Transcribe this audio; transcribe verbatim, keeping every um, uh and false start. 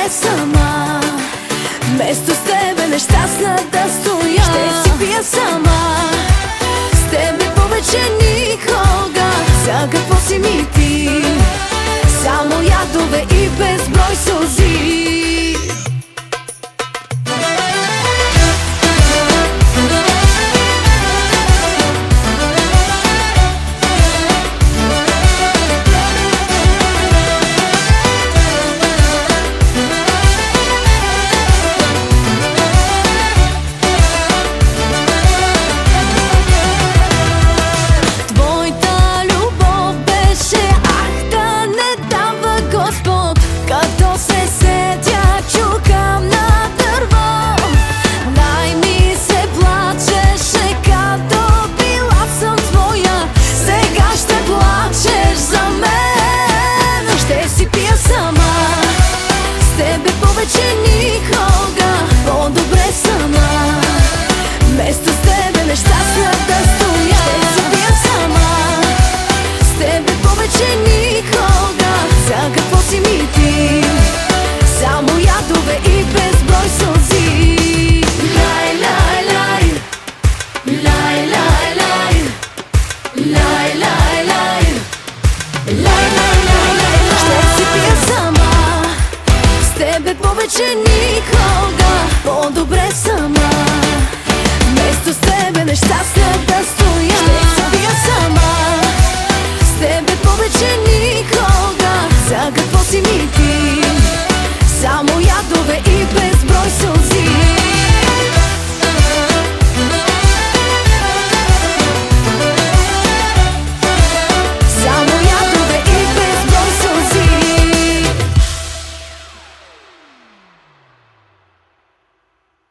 по-добре сама. Вместо с тебе нещастна да стоя, ще си пия сама. С тебе повече никога. За какво си ми ти? Само ядове и безброй сълзи. Повече никога, по-добре сама. Вместо с тебе нещастна да стоя, ще си пия сама. С тебе повече никога. За какво си ми ти? Само ядове и безброй сълзи. Лай, лай, лай, лай, лай, лай, лай, лай, лай, лай, лай, лай, лай. Ще си пия сама. С тебе повече